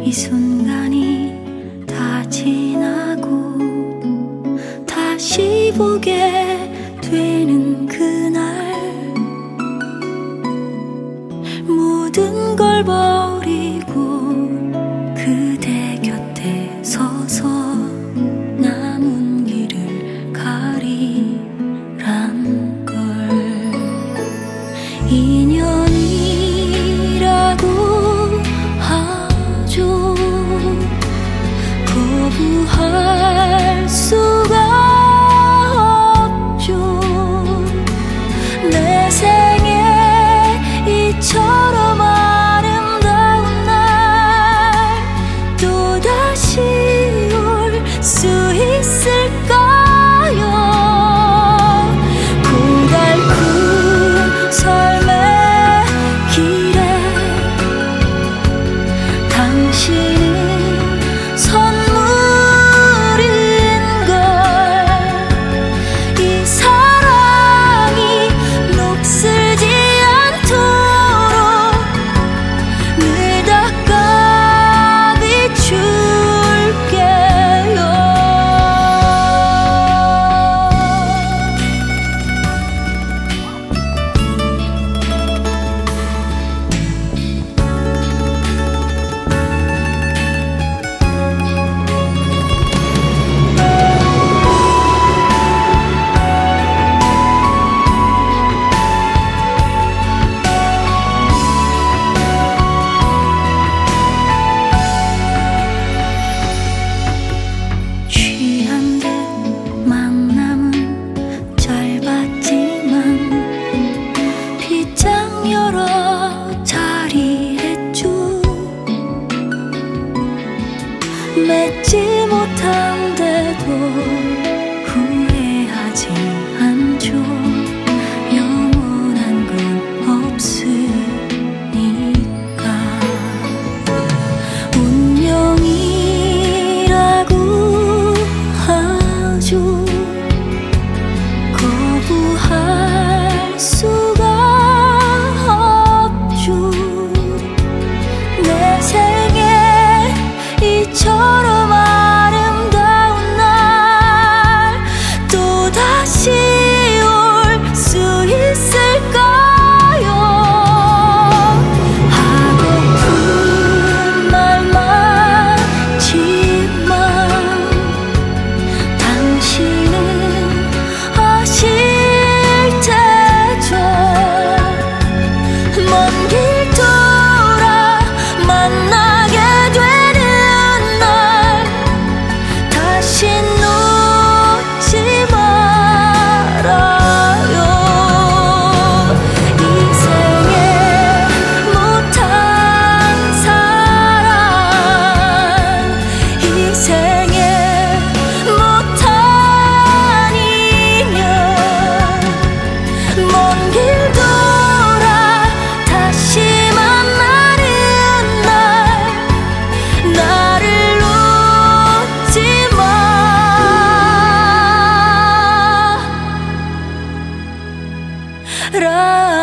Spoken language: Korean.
이 순간이 다 지나고 다시 보게 되는 그날 모든 걸 버리고 그대 곁에 서서 남은 길을 가리란 걸 인연이라고 하죠. 거부할 수가 없죠. 내 생에 이처럼 아름다운 날 또다시 올 수 있을까요? 고달픈 삶의 길에 당신은 선물인걸. 이 사랑이 녹슬지 않도록 늘 닦아 비출게요. 취한 듯 만남은 짧았지만 빗장 여러 자리했죠. 맺지 못한데도 후회하지 않죠. 영원한 건 없으니까. 운명이라고 하죠. 거부할 수가 없죠. 내 생에 이처럼 아름다운 날 또다시 올 수 있을까요? 하고픈 말 많지만 당신은 아실 테죠. 먼 길 돌아 만나게 되는 날 다시 놓지 말아요. 이 생에 못한 사랑, 이 생에 못한 인연, 먼 길 돌아 다시 만나는 날 나를 놓지 말아요.